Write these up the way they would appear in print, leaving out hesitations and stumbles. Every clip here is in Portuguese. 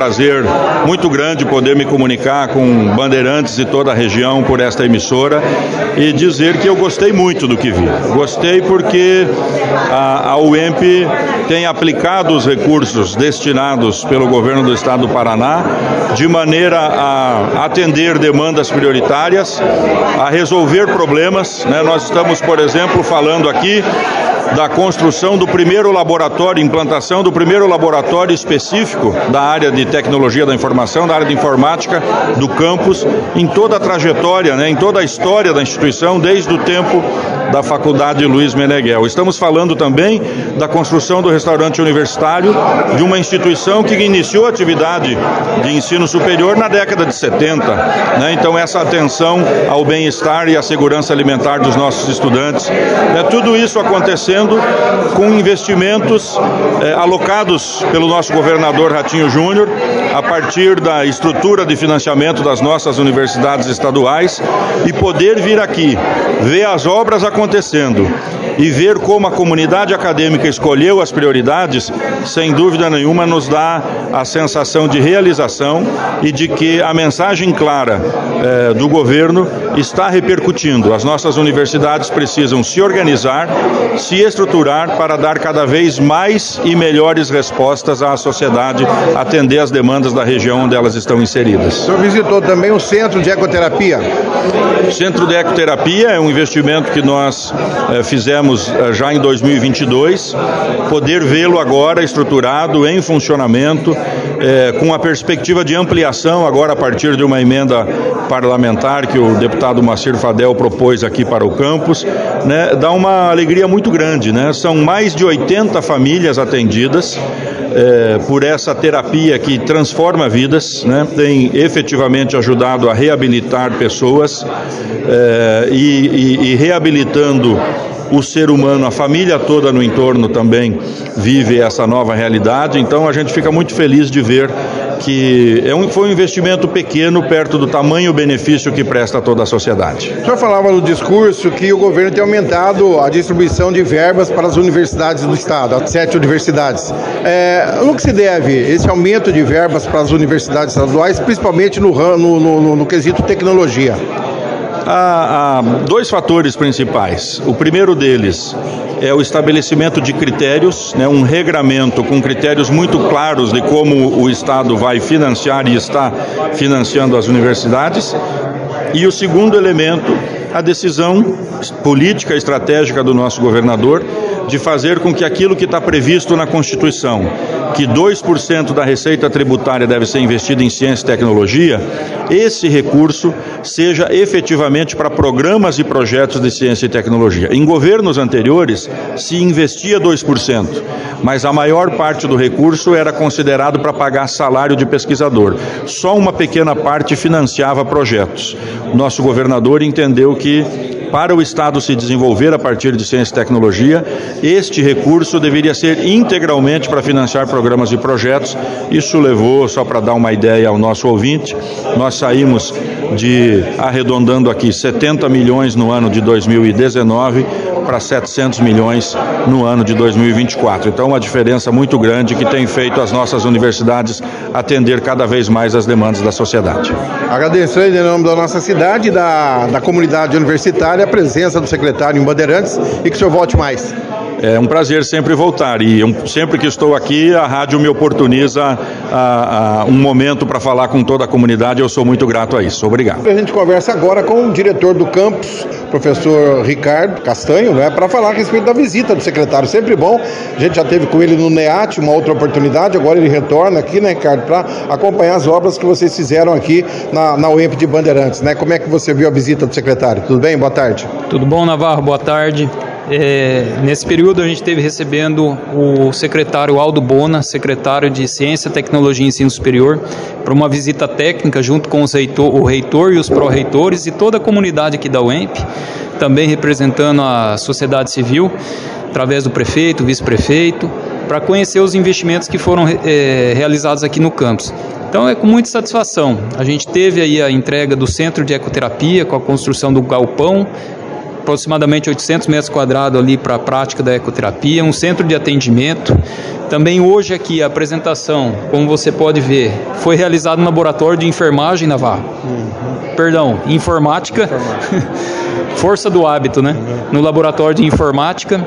prazer muito grande poder me comunicar com Bandeirantes e toda a região por esta emissora e dizer que eu gostei muito do que vi. Gostei porque a UEMP tem aplicado os recursos destinados pelo governo do estado do Paraná de maneira a atender demandas prioritárias, a resolver problemas, né? Nós estamos, por exemplo, falando aqui da construção do primeiro laboratório, implantação do primeiro laboratório específico da área de tecnologia da informação, da área de informática do campus, em toda a trajetória, né, em toda a história da instituição, desde o tempo da Faculdade Luiz Meneghel. Estamos falando também da construção do restaurante universitário de uma instituição que iniciou a atividade de ensino superior na década de 70, né? Então essa atenção ao bem-estar e à segurança alimentar dos nossos estudantes, né? Tudo isso acontecendo com investimentos alocados pelo nosso governador Ratinho Júnior, a partir da estrutura de financiamento das nossas universidades estaduais, e poder vir aqui, ver as obras acontecendo e ver como a comunidade acadêmica escolheu as prioridades, sem dúvida nenhuma nos dá a sensação de realização e de que a mensagem clara do governo está repercutindo. As nossas universidades precisam se organizar, se estruturar para dar cada vez mais e melhores respostas à sociedade, atender às demandas da região onde elas estão inseridas. O senhor visitou também o Centro de Ecoterapia? O Centro de Ecoterapia é um investimento que nós fizemos já em 2022, poder vê-lo agora estruturado, em funcionamento, com a perspectiva de ampliação agora a partir de uma emenda parlamentar que o deputado Macir Fadel propôs aqui para o campus, né, dá uma alegria muito grande, né? São mais de 80 famílias atendidas por essa terapia que transforma vidas, né? Tem efetivamente ajudado a reabilitar pessoas e reabilitando o ser humano, a família toda no entorno também vive essa nova realidade. Então a gente fica muito feliz de ver que foi um investimento pequeno perto do tamanho benefício que presta a toda a sociedade. O senhor falava no discurso que o governo tem aumentado a distribuição de verbas para as universidades do estado, as 7 universidades. No que se deve esse aumento de verbas para as universidades estaduais, principalmente no quesito tecnologia? Há dois fatores principais. O primeiro deles é o estabelecimento de critérios, né, um regramento com critérios muito claros de como o Estado vai financiar e está financiando as universidades. E o segundo elemento, a decisão política estratégica do nosso governador de fazer com que aquilo que está previsto na Constituição, que 2% da receita tributária deve ser investido em ciência e tecnologia, esse recurso seja efetivamente para programas e projetos de ciência e tecnologia. Em governos anteriores, se investia 2%, mas a maior parte do recurso era considerado para pagar salário de pesquisador. Só uma pequena parte financiava projetos. Nosso governador entendeu que, para o Estado se desenvolver a partir de ciência e tecnologia, este recurso deveria ser integralmente para financiar programas e projetos. Isso levou, só para dar uma ideia ao nosso ouvinte, nós saímos arredondando aqui, 70 milhões no ano de 2019 para 700 milhões no ano de 2024. Então, uma diferença muito grande que tem feito as nossas universidades atender cada vez mais as demandas da sociedade. Agradecendo em nome da nossa cidade, da comunidade universitária, a presença do secretário em Bandeirantes e que o senhor volte mais. É um prazer sempre voltar e sempre que estou aqui, a rádio me oportuniza um momento para falar com toda a comunidade. Eu sou muito grato a isso. Obrigado. A gente conversa agora com o diretor do campus, professor Ricardo Castanho, né, para falar a respeito da visita do secretário. Sempre bom. A gente já teve com ele no NEAT uma outra oportunidade, agora ele retorna aqui, né, Ricardo, para acompanhar as obras que vocês fizeram aqui na UEMP de Bandeirantes, né? Como é que você viu a visita do secretário? Tudo bem? Boa tarde. Tudo bom, Navarro? Boa tarde. Nesse período a gente esteve recebendo o secretário Aldo Bona, secretário de Ciência, Tecnologia e Ensino Superior, para uma visita técnica junto com o reitor e os pró-reitores e toda a comunidade aqui da UEMP, também representando a sociedade civil, através do prefeito, vice-prefeito, para conhecer os investimentos que foram realizados aqui no campus. Então é com muita satisfação. A gente teve aí a entrega do Centro de Ecoterapia com a construção do galpão, aproximadamente 800 metros quadrados ali para a prática da ecoterapia, um centro de atendimento. Também hoje aqui a apresentação, como você pode ver, foi realizado no laboratório de enfermagem naval. Perdão, informática. Força do hábito, né? No laboratório de informática.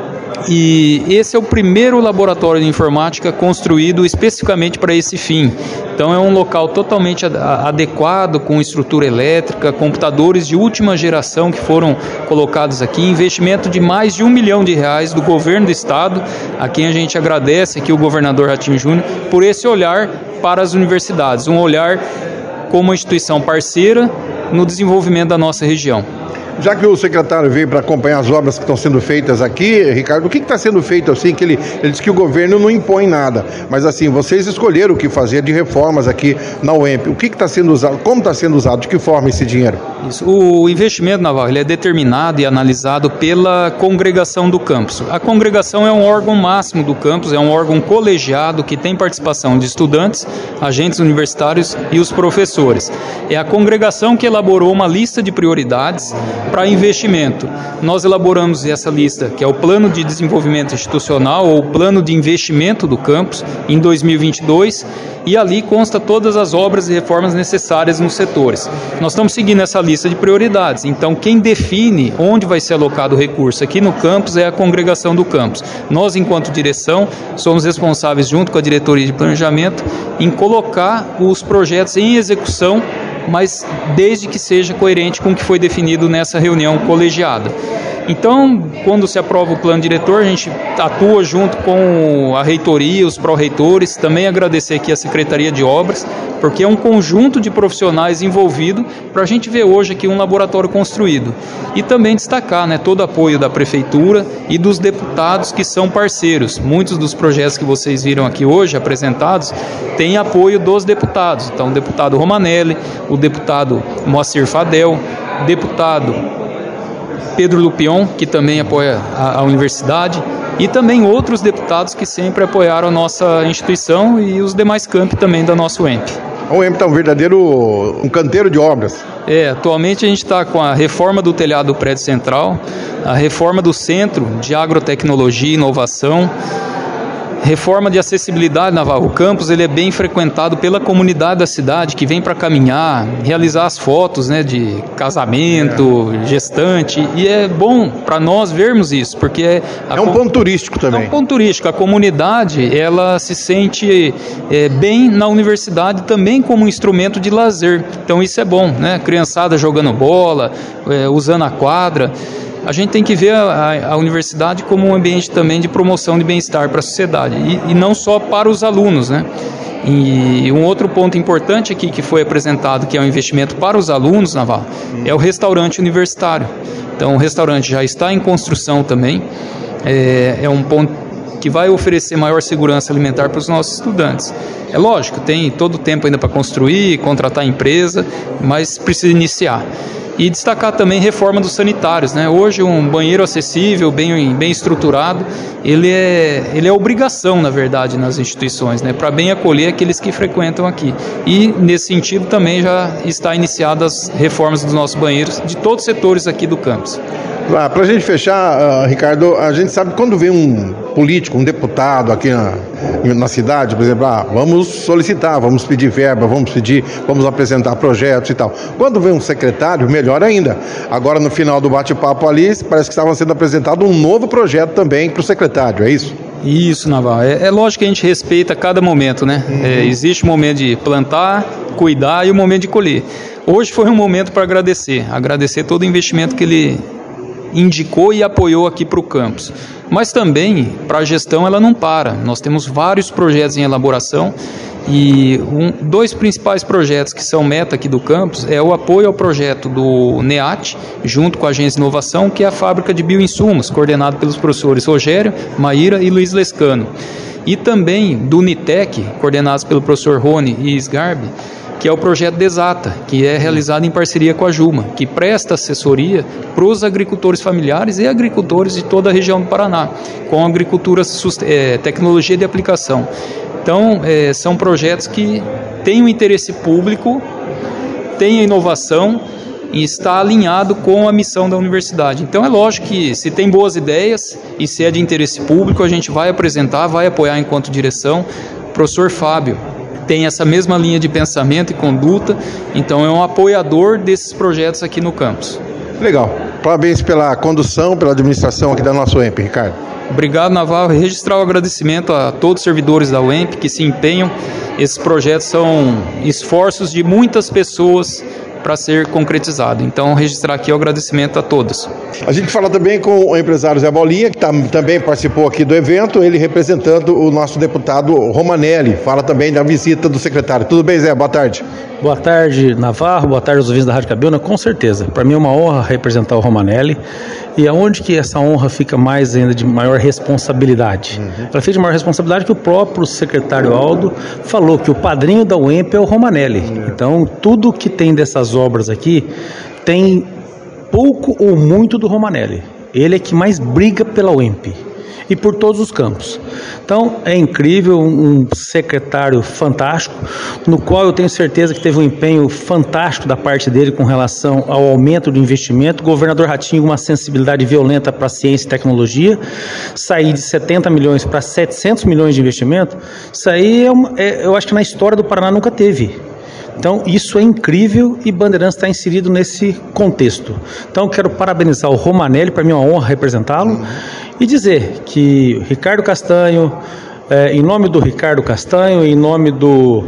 E esse é o primeiro laboratório de informática construído especificamente para esse fim. Então é um local totalmente adequado, com estrutura elétrica, computadores de última geração que foram colocados aqui, investimento de mais de R$1 milhão do governo do estado, a quem a gente agradece aqui o governador Ratinho Júnior, por esse olhar para as universidades, um olhar como uma instituição parceira no desenvolvimento da nossa região. Já que o secretário veio para acompanhar as obras que estão sendo feitas aqui, Ricardo, o que está sendo feito assim, que ele disse que o governo não impõe nada, mas assim, vocês escolheram o que fazer de reformas aqui na UEMP. O que está sendo usado, como está sendo usado, de que forma esse dinheiro? Isso. O investimento naval ele é determinado e analisado pela congregação do campus. A congregação é um órgão máximo do campus, é um órgão colegiado que tem participação de estudantes, agentes universitários e os professores. É a congregação que elaborou uma lista de prioridades para investimento. Nós elaboramos essa lista, que é o Plano de Desenvolvimento Institucional ou Plano de Investimento do campus, em 2022, e ali consta todas as obras e reformas necessárias nos setores. Nós estamos seguindo essa lista de prioridades, então quem define onde vai ser alocado o recurso aqui no campus é a congregação do campus. Nós, enquanto direção, somos responsáveis, junto com a diretoria de planejamento, em colocar os projetos em execução, mas desde que seja coerente com o que foi definido nessa reunião colegiada. Então, quando se aprova o plano diretor, a gente atua junto com a reitoria, os pró-reitores, também agradecer aqui a Secretaria de Obras, porque é um conjunto de profissionais envolvido para a gente ver hoje aqui um laboratório construído. E também destacar, né, todo o apoio da Prefeitura e dos deputados que são parceiros. Muitos dos projetos que vocês viram aqui hoje apresentados têm apoio dos deputados. Então, o deputado Romanelli, o deputado Moacir Fadel, deputado Pedro Lupion, que também apoia a universidade, e também outros deputados que sempre apoiaram a nossa instituição e os demais campi também da nossa UEMP. A UEMP está um canteiro de obras. Atualmente a gente está com a reforma do telhado do prédio central, a reforma do Centro de Agrotecnologia e Inovação, reforma de acessibilidade naval. O campus ele é bem frequentado pela comunidade da cidade que vem para caminhar, realizar as fotos, né, de casamento, gestante, e é bom para nós vermos isso, porque é um ponto turístico também. É um ponto turístico. A comunidade ela se sente bem na universidade também como um instrumento de lazer. Então isso é bom, né? Criançada jogando bola, usando a quadra. A gente tem que ver a universidade como um ambiente também de promoção de bem-estar para a sociedade e não só para os alunos, né? E um outro ponto importante aqui que foi apresentado, que é um investimento para os alunos, Naval, é o restaurante universitário. Então o restaurante já está em construção também, é um ponto que vai oferecer maior segurança alimentar para os nossos estudantes. É lógico, tem todo o tempo ainda para construir, contratar a empresa, mas precisa iniciar. E destacar também reforma dos sanitários, né? Hoje um banheiro acessível, bem estruturado, ele é obrigação, na verdade, nas instituições, né? Para bem acolher aqueles que frequentam aqui. E nesse sentido também já está iniciadas as reformas dos nossos banheiros de todos os setores aqui do campus. Para a gente fechar, Ricardo, a gente sabe que quando vem um político, um deputado aqui na cidade, por exemplo, vamos solicitar, vamos pedir verba, vamos apresentar projetos e tal. Quando vem um secretário, melhor ainda. Agora, no final do bate-papo ali, parece que estava sendo apresentado um novo projeto também para o secretário, é isso? Isso, Naval. É lógico que a gente respeita cada momento, né? Existe o momento de plantar, cuidar e o momento de colher. Hoje foi um momento para agradecer todo o investimento que ele indicou e apoiou aqui para o campus. Mas também, para a gestão, ela não para. Nós temos vários projetos em elaboração e dois principais projetos que são meta aqui do campus é o apoio ao projeto do NEAT, junto com a Agência de Inovação, que é a fábrica de bioinsumos, coordenado pelos professores Rogério, Maíra e Luiz Lescano. E também do NITEC, coordenados pelo professor Rony e Sgarbi, que é o projeto Desata, que é realizado em parceria com a Juma, que presta assessoria para os agricultores familiares e agricultores de toda a região do Paraná, com agricultura, tecnologia de aplicação. Então, são projetos que têm o interesse público, têm a inovação e está alinhado com a missão da universidade. Então é lógico que se tem boas ideias e se é de interesse público, a gente vai apresentar, vai apoiar enquanto direção. O professor Fábio tem essa mesma linha de pensamento e conduta, então é um apoiador desses projetos aqui no campus. Legal. Parabéns pela condução, pela administração aqui da nossa UEMP, Ricardo. Obrigado, Navarro. Registrar o agradecimento a todos os servidores da UEMP que se empenham. Esses projetos são esforços de muitas pessoas para ser concretizado. Então, registrar aqui o agradecimento a todos. A gente fala também com o empresário Zé Bolinha, que também participou aqui do evento, ele representando o nosso deputado Romanelli. Fala também da visita do secretário. Tudo bem, Zé? Boa tarde. Boa tarde, Navarro. Boa tarde aos ouvintes da Rádio Cabiúna. Com certeza. Para mim é uma honra representar o Romanelli. E aonde que essa honra fica mais ainda de maior responsabilidade? Ela fica de maior responsabilidade que o próprio secretário Aldo falou que o padrinho da UEMP é o Romanelli. Então, tudo que tem dessas obras aqui tem pouco ou muito do Romanelli. Ele é que mais briga pela UEMP e por todos os campos. Então, é incrível, um secretário fantástico, no qual eu tenho certeza que teve um empenho fantástico da parte dele com relação ao aumento do investimento. O governador Ratinho, uma sensibilidade violenta para a ciência e tecnologia, sair de 70 milhões para 700 milhões de investimento, isso aí eu acho que na história do Paraná nunca teve. Então, isso é incrível e Bandeirantes está inserido nesse contexto. Então, quero parabenizar o Romanelli, para mim é uma honra representá-lo, e dizer que Ricardo Castanho, em nome do Ricardo Castanho, em nome do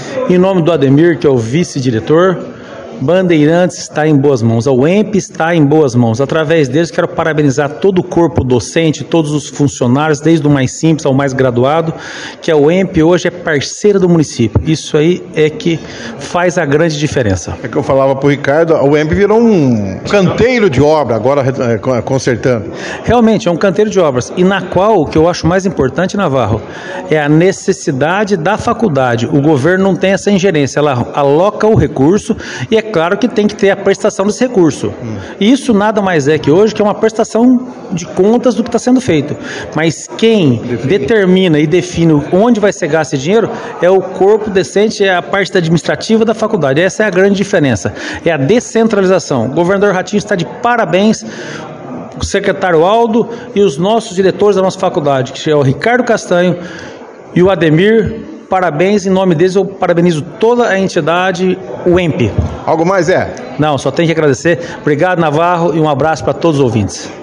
Ademir, que é o vice-diretor, Bandeirantes está em boas mãos, a UEMP está em boas mãos. Através deles, quero parabenizar todo o corpo docente, todos os funcionários, desde o mais simples ao mais graduado, que a UEMP hoje é parceira do município. Isso aí é que faz a grande diferença. É que eu falava para o Ricardo, a UEMP virou um canteiro de obra, agora consertando. Realmente, é um canteiro de obras, e na qual, o que eu acho mais importante, Navarro, é a necessidade da faculdade. O governo não tem essa ingerência, ela aloca o recurso e é claro que tem que ter a prestação desse recurso. E isso nada mais é que hoje que é uma prestação de contas do que está sendo feito. Mas quem determina e define onde vai ser gasto esse dinheiro é o corpo decente, é a parte administrativa da faculdade. Essa é a grande diferença. É a descentralização. O governador Ratinho está de parabéns, o secretário Aldo e os nossos diretores da nossa faculdade, que é o Ricardo Castanho e o Ademir. Parabéns, em nome deles eu parabenizo toda a entidade UEMP. Algo mais, Zé? Não, só tenho que agradecer. Obrigado, Navarro, e um abraço para todos os ouvintes.